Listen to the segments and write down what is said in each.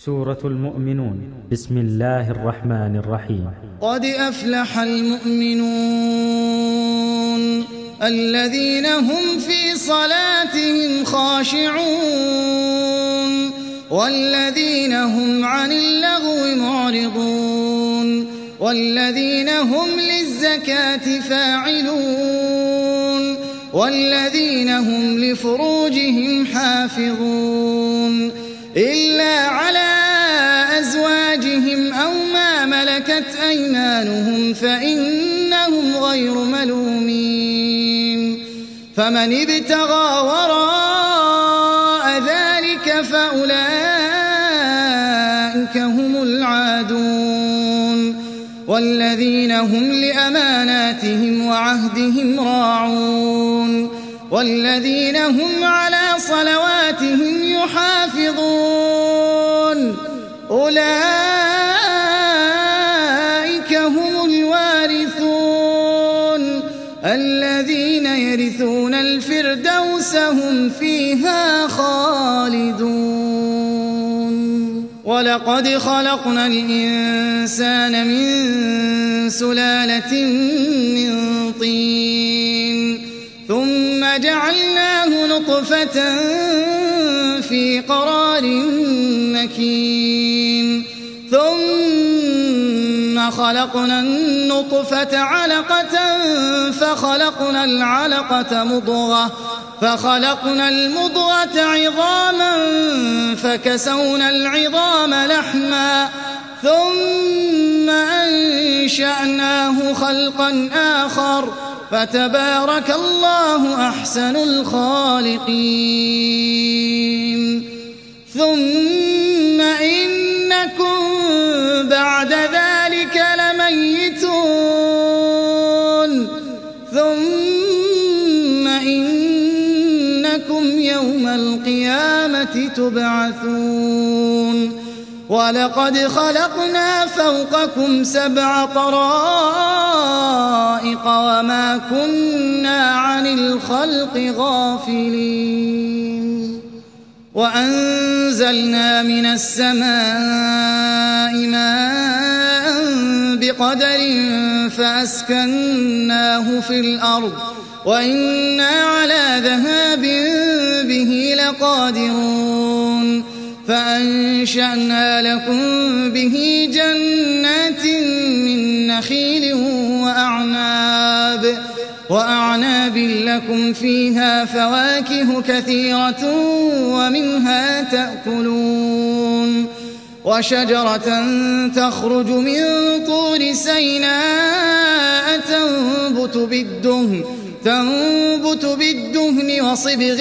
سورة المؤمنون. بسم الله الرحمن الرحيم. قد أفلح المؤمنون الذين هم في صلاتهم خاشعون والذين هم عن اللغو معرضون والذين هم للزكاة فاعلون والذين هم لفروجهم حافظون إلا على أزواجهم أو ما ملكت أيمانهم فإنهم غير ملومين فمن ابتغى وراء ذلك فأولئك هم العادون والذين هم لأماناتهم وعهدهم راعون والذين هم على صلواتهم يحافظون أولئك هم الوارثون الذين يرثون الفردوس هم فيها خالدون. ولقد خلقنا الإنسان من سلالة من طين ثم جعلناه نطفة في قرار مكين ثم خلقنا النطفة علقة فخلقنا العلقة مضغة فخلقنا المضغة عظاما فكسونا العظام لحما ثم أنشأناه خلقا آخر فتبارك الله أحسن الخالقين. ثم إنكم بعد ذلك لميتون ثم إنكم يوم القيامة تبعثون. ولقد خلقنا فوقكم 7 طرائق وما كنا عن الخلق غافلين وأنزلنا من السماء ماء بقدر فأسكناه في الأرض وإنا على ذهاب به لقادرون فأنشأنا لكم به جنات من نخيل وأعناب لكم فيها فواكه كثيرة ومنها تأكلون وشجرة تخرج من طور سيناء تنبت بالدهن وصبغ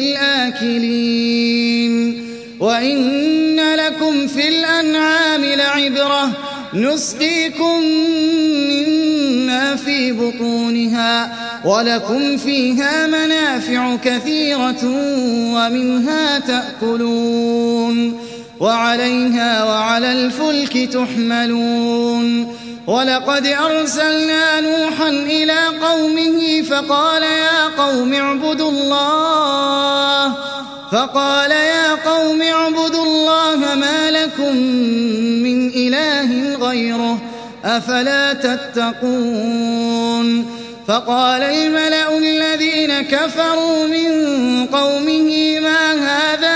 للآكلين وإن لكم في الأنعام لعبرة نسقيكم مما في بطونها ولكم فيها منافع كثيرة ومنها تأكلون وعليها وعلى الفلك تحملون. ولقد أرسلنا نوحا إلى قومه فقال يا قوم اعبدوا الله ما لكم من إله غيره أفلا تتقون. فقال الملأ الذين كفروا من قومه ما هذا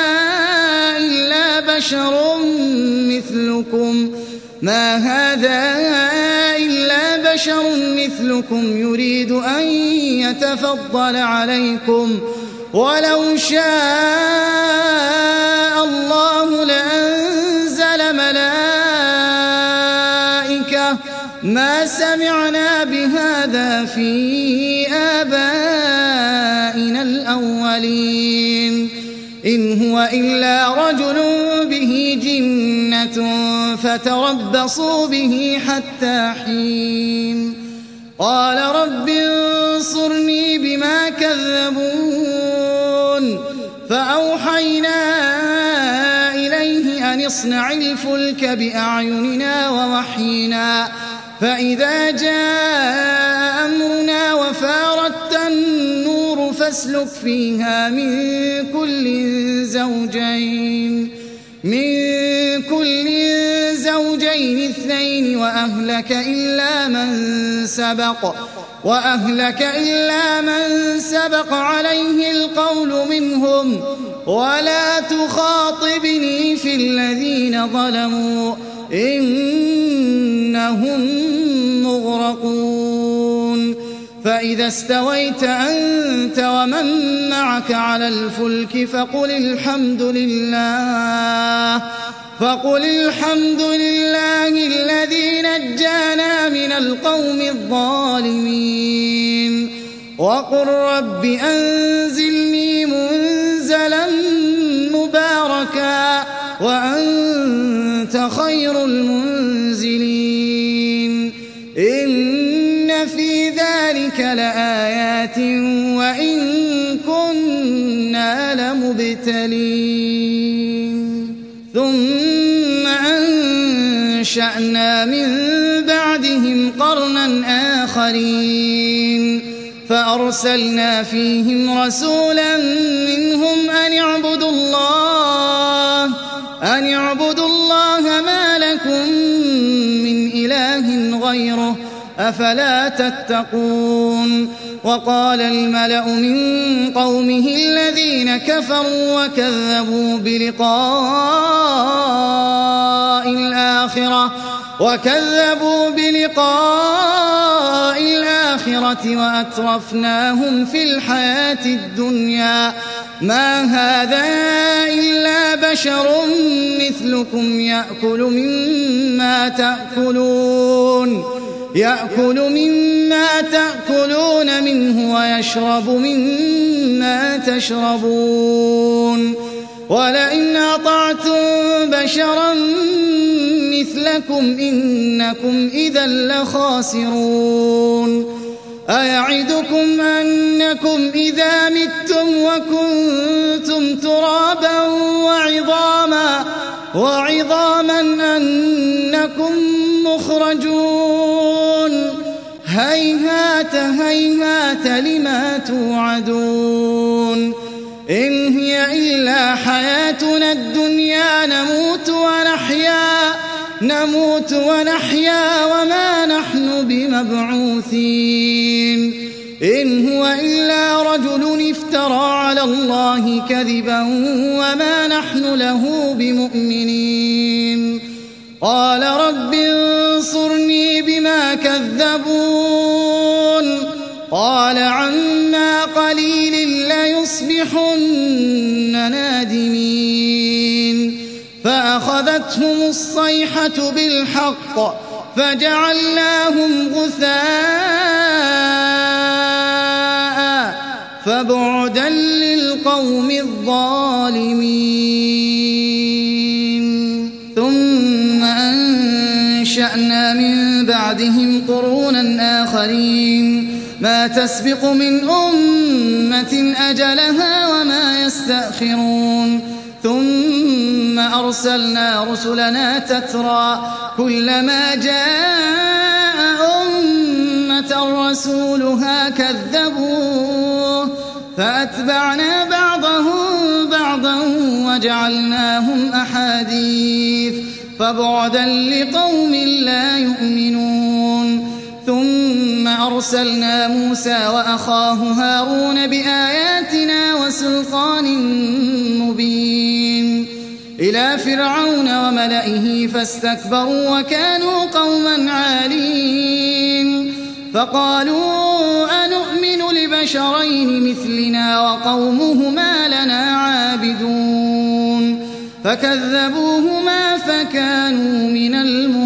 إلا بشر مثلكم يريد أن يتفضل عليكم ولو شاء الله لأنزل ملائكة ما سمعنا بهذا في آبائنا الأولين إن هو إلا رجل به جنة فتربصوا به حتى حين. قال رب انصرني بما كذبون فأوحينا إليه أن اصنع الفلك بأعيننا ووحينا فإذا جاء أمرنا وفارت النور فاسلك فيها من كل كل زوجين اثنين وأهلك إلا من سبق عليه القول منهم ولا تخاطبني في الذين ظلموا إنهم مغرقون فإذا استويت أنت ومن معك على الفلك فقل الحمد لله الذي نجانا من القوم الظالمين وقل رب أنزلني منزلا مباركا وأنت خير المنزلين إن في ذلك لآيات وإن كنا لمبتلين ثم أنشأنا من بعدهم قرنا آخرين فأرسلنا فيهم رسولا منهم أن اعبدوا الله ما لكم من إله غيره أفلا تتقون وقال الملأ من قومه الذين كفروا وكذبوا بلقاء الآخرة وأترفناهم في الحياة الدنيا ما هذا إلا بشر مثلكم يأكل مما تأكلون منه ويشرب مما تشربون ولئن أطعتم بشرا مثلكم إنكم إذا لخاسرون أيعدكم أنكم إذا متم وكنتم ترابا وعظاما أنكم مخرجون هيهات هيهات لما توعدون إن هي إلا حياتنا الدنيا نموت ونحيا وما نحن بمبعوثين إن هو إلا رجل افترى على الله كذبا وما نحن له بمؤمنين قال رب انصرني بما كذبون قال عما قليل ليصبحن نادمين فأخذتهم الصيحة بالحق فجعلناهم غثاء فبعدا للقوم الظالمين ثم أنشأنا من بعدهم قرونا آخرين ما تسبق من أمة أجلها وما يستأخرون ثم أرسلنا رسلنا تترى كلما جاء أمة رسولها كذبوه فأتبعنا بعضهم بعضا وجعلناهم أحاديث فبعدا لقوم لا يؤمنون ثم أرسلنا موسى وأخاه هارون بآياتنا وسلطان مبين إلى فرعون وملئه فاستكبروا وكانوا قوما عالين فقالوا أنؤمن لبشرين مثلنا وقومهما لنا عابدون فكذبوهما فكانوا من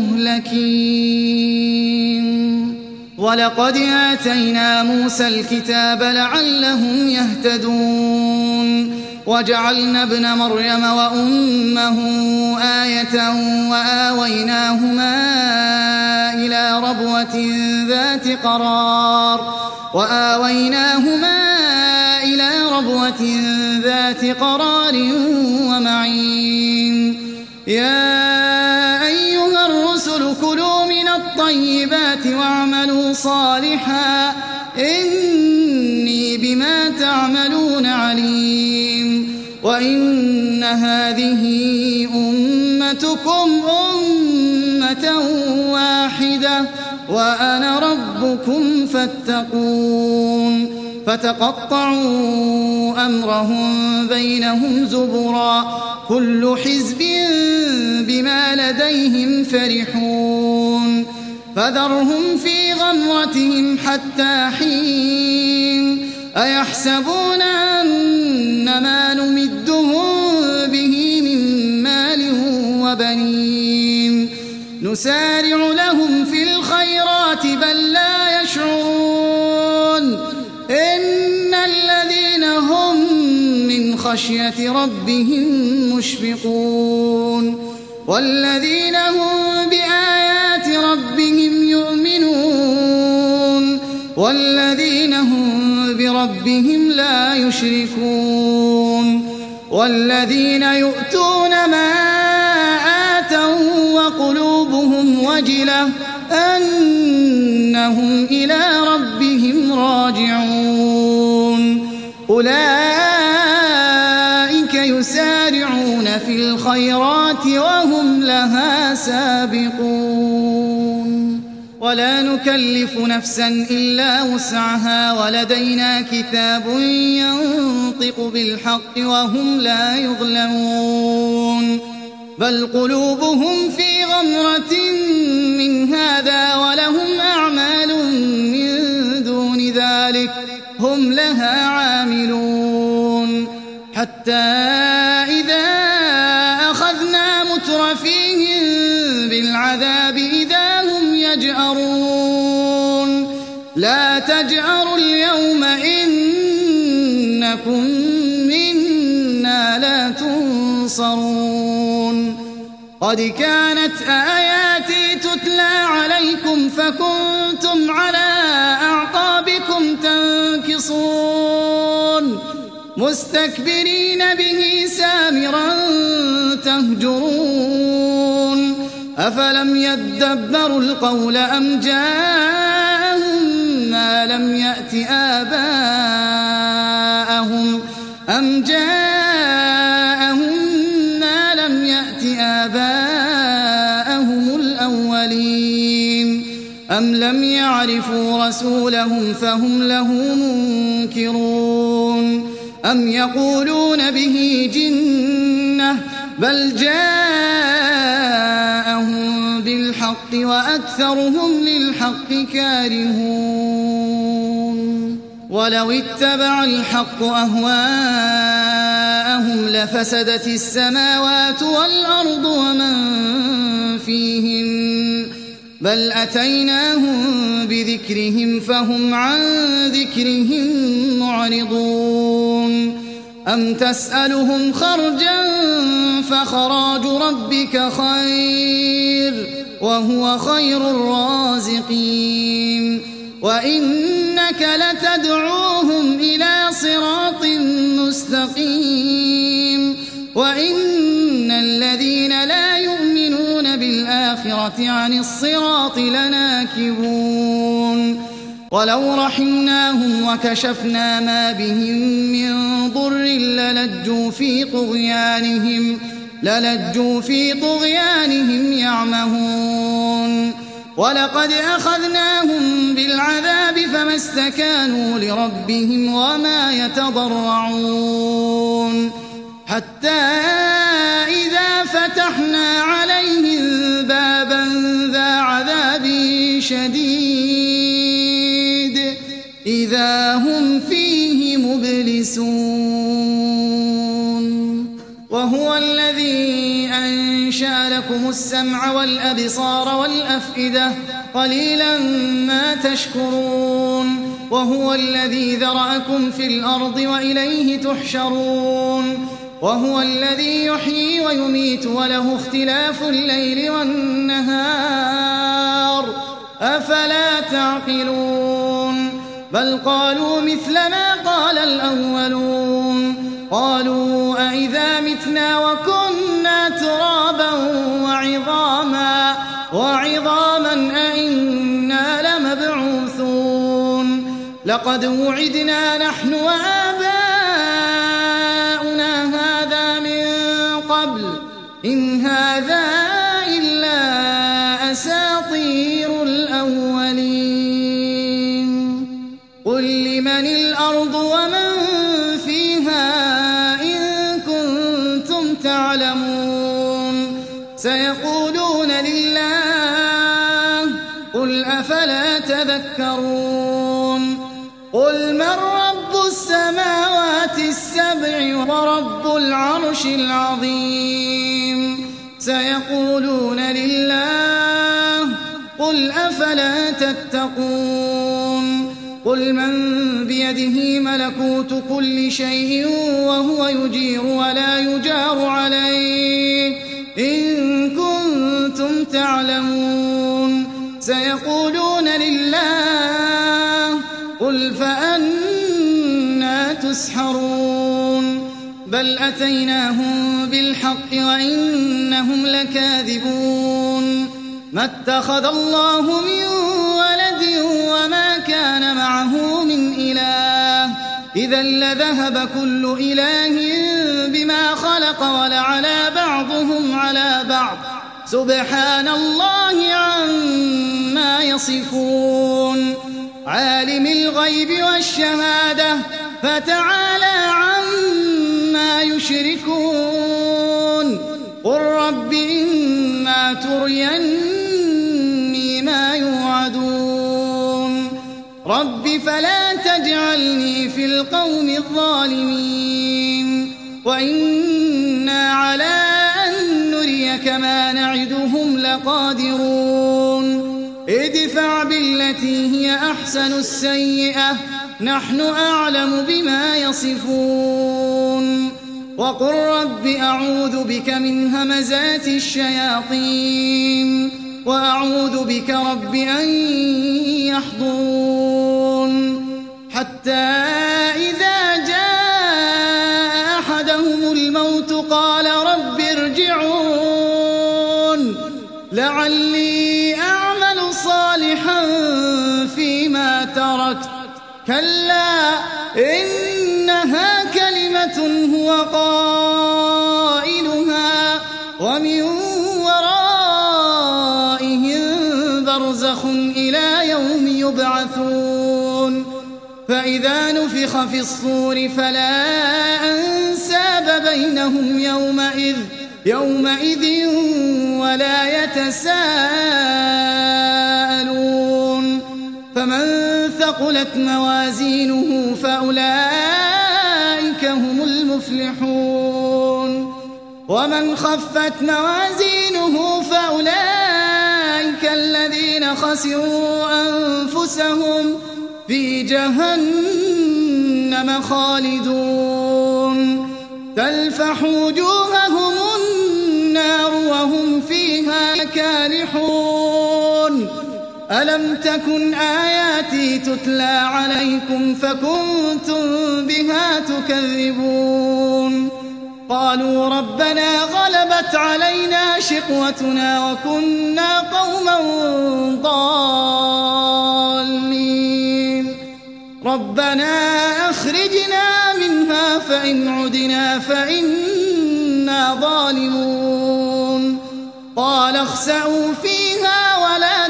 المهلكين ولقد آتينا موسى الكتاب لعلهم يهتدون وجعلنا ابن مريم وأمه آية وآويناهما إلى ربوة ذات قرار ومعين يا أيها الرسل كلوا من الطيبات واعملوا صالحا إني بما تعملون عليم وإن هذه أمتكم جعلتكم أمة واحدة وأنا ربكم فاتقون فتقطعوا أمرهم بينهم زبرا كل حزب بما لديهم فرحون فذرهم في غمرتهم حتى حين أيحسبون أن ما نمدهم به من مال وبنين نسارع لهم في الخيرات بل لا يشعرون إن الذين هم من خشية ربهم مشفقون والذين هم بآيات ربهم يؤمنون والذين هم بربهم لا يشركون والذين يؤتون ما آتوا وقلوبهم وجلة أنهم إلى ربهم راجعون أولئك يسارعون في الخيرات وهم لها سابقون ولا نكلف نفسا إلا وسعها ولدينا كتاب ينطق بالحق وهم لا يظلمون بل قلوبهم في غمرة من هذا ولهم أعمال من دون ذلك هم لها عاملون حتى إذا أخذنا مترفيهم بالعذاب إذا هم يجأرون لا تجأروا اليوم إنكم منا لا تنصرون قد كانت آياتي تتلى عليكم فكنتم على أعقابكم تنكصون مستكبرين به سامرا تهجرون أفلم يدبروا القول أم جاءهم ما لم يأت آباءهم الأولين أم لم يعرفوا رسولهم فهم له منكرون أم يقولون به جنة بل جاءهم بالحق وأكثرهم للحق كارهون ولو اتبع الحق أهواءهم لفسدت السماوات والأرض ومن فيهن بل أتيناهم بذكرهم فهم عن ذكرهم معرضون أم تسألهم خرجا فخراج ربك خير وهو خير الرازقين وإنك لتدعوهم إلى صراط مستقيم وإن الذين لا يؤمنون بالآخرة عن الصراط لناكبون ولو رحمناهم وكشفنا ما بهم من ضر للجوا في طغيانهم يعمهون ولقد أخذناهم بالعذاب فما استكانوا لربهم وما يتضرعون حتى إذا فتحنا عليهم بابا ذا عذاب شديد إذا هم فيه مبلسون وهو الذي أنشأ لكم السمع والأبصار والأفئدة قليلا ما تشكرون وهو الذي ذرأكم في الأرض وإليه تحشرون وهو الذي يحيي ويميت وله اختلاف الليل والنهار أفلا تعقلون بل قالوا مثل ما قال الأولون قالوا أئذا متنا وكنا ترابا وعظاما أئنا لمبعوثون لقد وعدنا نحن وآباؤنا هذا من قبل إن هذا إلا أساطير الأولين قل لمن الأرض ومن فيها إن كنتم تعلمون سيقولون لله قل أفلا تذكرون قل من رب السماوات السبع ورب العرش العظيم سيقولون لله قل أفلا تتقون قل من بيده ملكوت كل شيء وهو يجير ولا يجار عليه إن كنتم تعلمون سيقولون لله قل فأنى تسحرون بل أتيناهم بالحق وإنهم لكاذبون ما اتخذ الله من ولد وما كان معه من إله إذا لذهب كل إله بما خلق ولعلى بعضهم على بعض سبحان الله عما يصفون عالم الغيب والشهادة فتعالى عما يشركون قل رب إما تريني ما يوعدون رب فلا تجعلني في القوم الظالمين وإنا على أن نريك ما نعدهم لقادرون ادفع بالتي هي أحسن السيئة نحن أعلم بما يصفون وقل رب أعوذ بك من همزات الشياطين وأعوذ بك رب أن يحضرون حتى إذا جاء أحدهم الموت قال رب ارجعون لعلي أعمل صالحا فيما تركت كلا إنها كلمة هو قائلها ومن ورائهم برزخ إلى يوم يبعثون فإذا نفخ في الصور فلا أنساب بينهم يومئذ ولا يتساءلون فمن ثقلت موازينه فأولئك هم المفلحون ومن خفت موازينه فأولئك الذين خسروا أنفسهم في جهنم خالدون تلفح وجوههم النار وهم فيها كالحون ألم تكن آياتي تتلى عليكم فكنتم بها تكذبون قالوا ربنا غلبت علينا شقوتنا وكنا قوما ضالين ربنا أخرجنا منها فإن عدنا فإنا ظالمون قال اخسئوا فيها ولا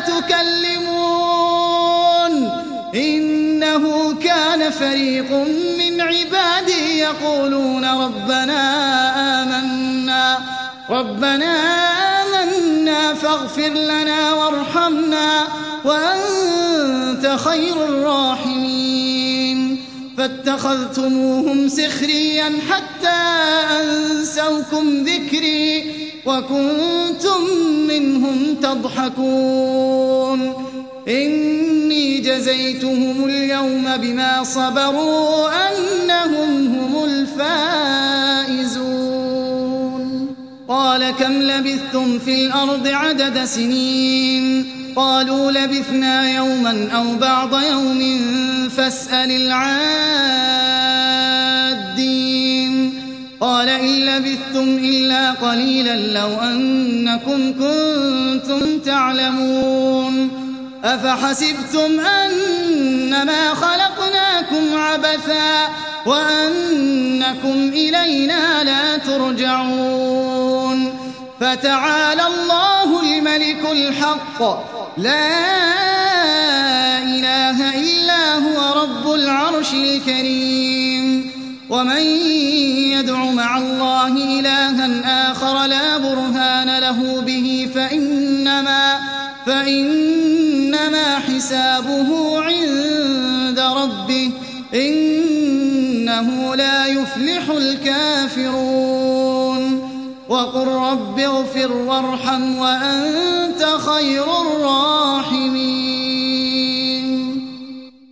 تكلمون إنه كان فريق من عبادي يقولون ربنا آمنا فاغفر لنا وارحمنا وأنت خير الراحمين فاتخذتموهم سخريا حتى أنسوكم ذكري وكنتم منهم تضحكون إني جزيتهم اليوم بما صبروا أنهم هم الفائزون قال كم لبثتم في الأرض عدد سنين قالوا لبثنا يوما أو بعض يوم فاسأل العادين قال إن لبثتم إلا قليلا لو أنكم كنتم تعلمون أفحسبتم أنما خلقناكم عبثا وأنكم إلينا لا ترجعون فتعالى الله الملك الحق لا إله إلا هو رب العرش الكريم ومن يدع مع الله إلها آخر لا برهان له به فإنما حسابه عند ربه إنه لا يفلح الكافرون وقل رب اغفر وارحم وأنت خير الراحمين